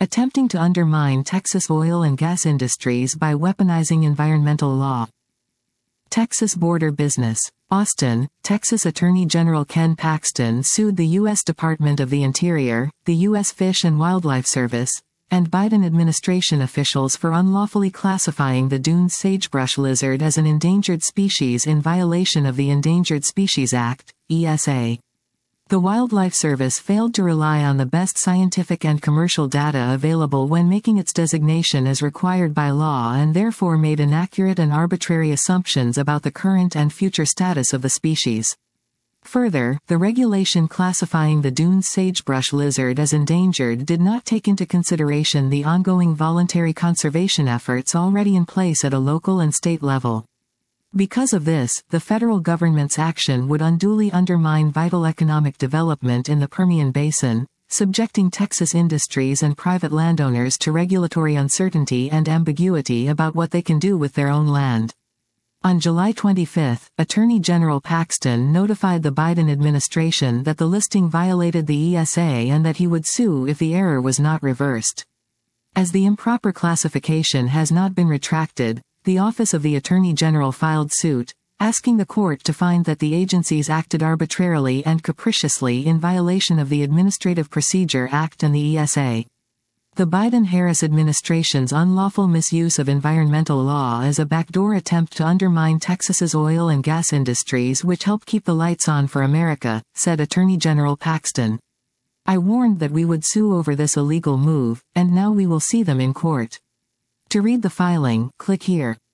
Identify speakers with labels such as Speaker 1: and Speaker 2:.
Speaker 1: attempting to undermine Texas oil and gas industries by weaponizing environmental law. Texas border business. Austin, Texas Attorney General Ken Paxton sued the U.S. Department of the Interior, the U.S. Fish and Wildlife Service, and Biden administration officials for unlawfully classifying the Dunes sagebrush lizard as an endangered species in violation of the Endangered Species Act, ESA. The Wildlife Service failed to rely on the best scientific and commercial data available when making its designation as required by law and therefore made inaccurate and arbitrary assumptions about the current and future status of the species. Further, the regulation classifying the Dunes sagebrush lizard as endangered did not take into consideration the ongoing voluntary conservation efforts already in place at a local and state level. Because of this, the federal government's action would unduly undermine vital economic development in the Permian Basin, subjecting Texas industries and private landowners to regulatory uncertainty and ambiguity about what they can do with their own land. On July 25, Attorney General Paxton notified the Biden administration that the listing violated the ESA and that he would sue if the error was not reversed. As the improper classification has not been retracted, the Office of the Attorney General filed suit, asking the court to find that the agencies acted arbitrarily and capriciously in violation of the Administrative Procedure Act and the ESA. The Biden-Harris administration's unlawful misuse of environmental law is a backdoor attempt to undermine Texas's oil and gas industries which help keep the lights on for America, said Attorney General Paxton. I warned that we would sue over this illegal move, and now we will see them in court. To read the filing, click here.